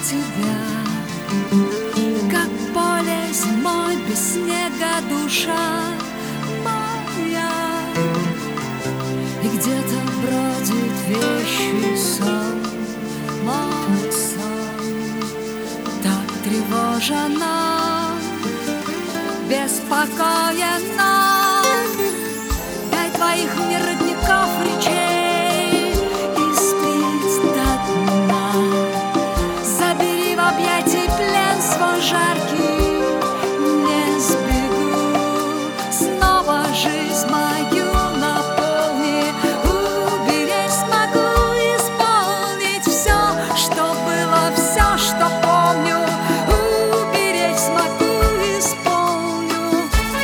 тебя, как поле зимой без снега душа моя. И где-то бродит вещий сон, мой сон, так тревоженно, беспокоенно. Дай твоих мне родников речей и спить до дна. Забери в объятий плен свой жаркий, не сбегу. Снова жизнь мою наполни, уберечь смогу, исполнить все, что было, все, что помню. Уберечь смогу, исполню.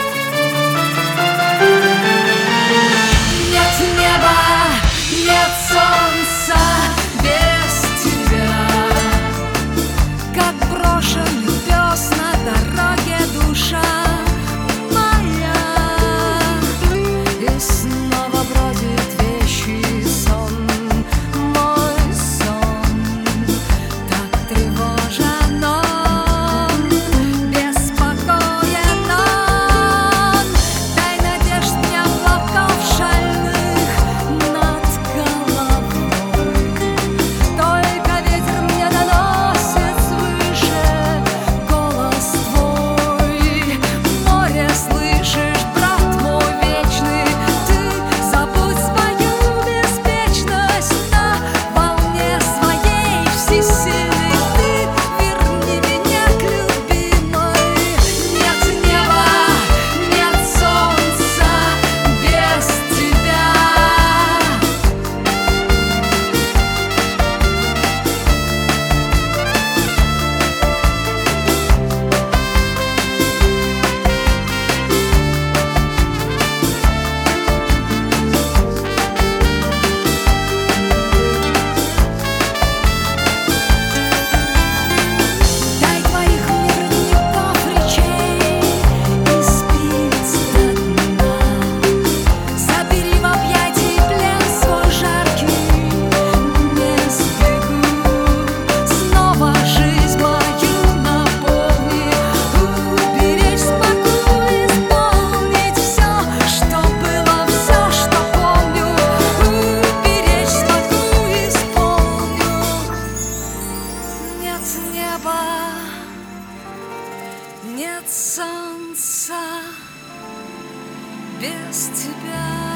Нет неба, нет солнца без тебя, как брошенный пес на дороге душа моя. И снова бродит вещий сон, мой сон, так тревожен он, беспокоен он. Дай надежд мне облаков шальных над головой. Только ветер мне доносит свыше голос твой. Море слышишь, брат мой вечный, ты забудь свою беспечность на волне своей всесильной. Ты верни меня к любимой. Нет неба, нет солнца без тебя. Дай твоих мне родников речей и спить до дна. Забери в объятий плен свой жаркий, не сбегу. Снова жизнь мою наполни, уберечь смогу, исполнить все, что было, все, что помню. Уберечь смогу, исполню. Нет неба, нет солнца без тебя.